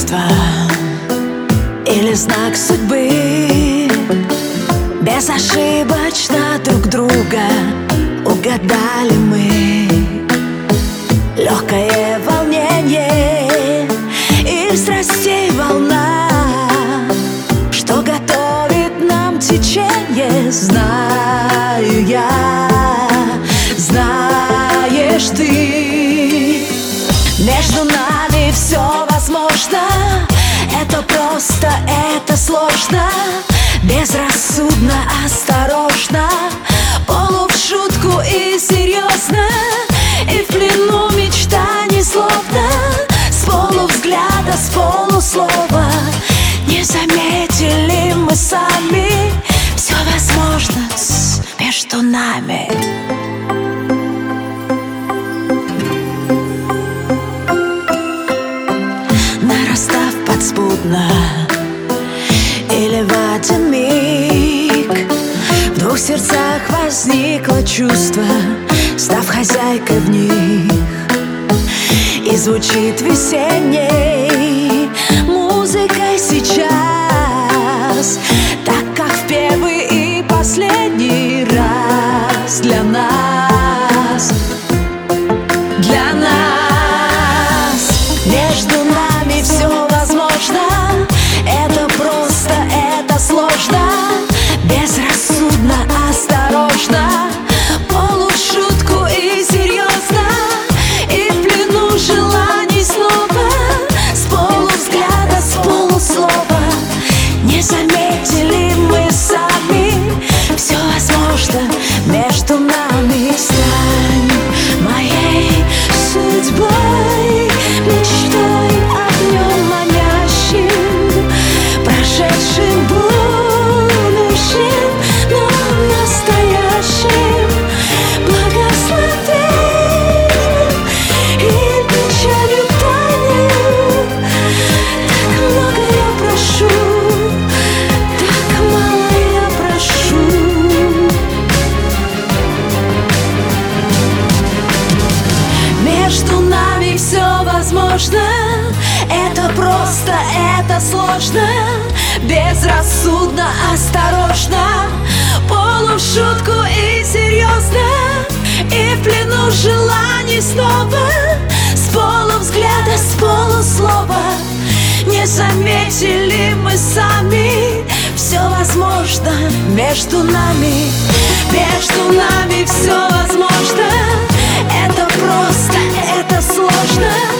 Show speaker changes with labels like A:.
A: чувства или знак судьбы. Безошибочно друг друга угадали мы. Легкое волнение и страстей волна, что готовит нам течение. Знаю я, знаешь ты, между нами все возможно. Это просто, это сложно, безрассудно, осторожно, полу в шутку и серьезно, и в плену мечтаний словно, с полувзгляда, с полуслова. Не заметили мы сами, все возможно между нами. Нарастав подспудно или в один миг, в двух сердцах возникло чувство, став хозяйкой в них. И звучит весенней музыкой сейчас, так как в первый и последний раз для нас, для нас. Между нами все возможно, это просто, это сложно, безрассудно, осторожно, полу в шутку и серьезно, и в плену желаний снова, с полувзгляда, с полуслова. Не заметили мы сами, все возможно между нами. Стань моей судьбой, мечтой, огнем манящим, прошедшим, будущим, но настоящим. Благослови и печалью тайною. Так много я прошу, так мало я прошу. Между нами все возможно, это просто, это сложно, безрассудно, осторожно, полу в шутку и серьезно, и в плену желаний снова, с полувзгляда, с полуслова. Не заметили мы сами, все возможно между нами. Между нами все возможно, это просто, это сложно,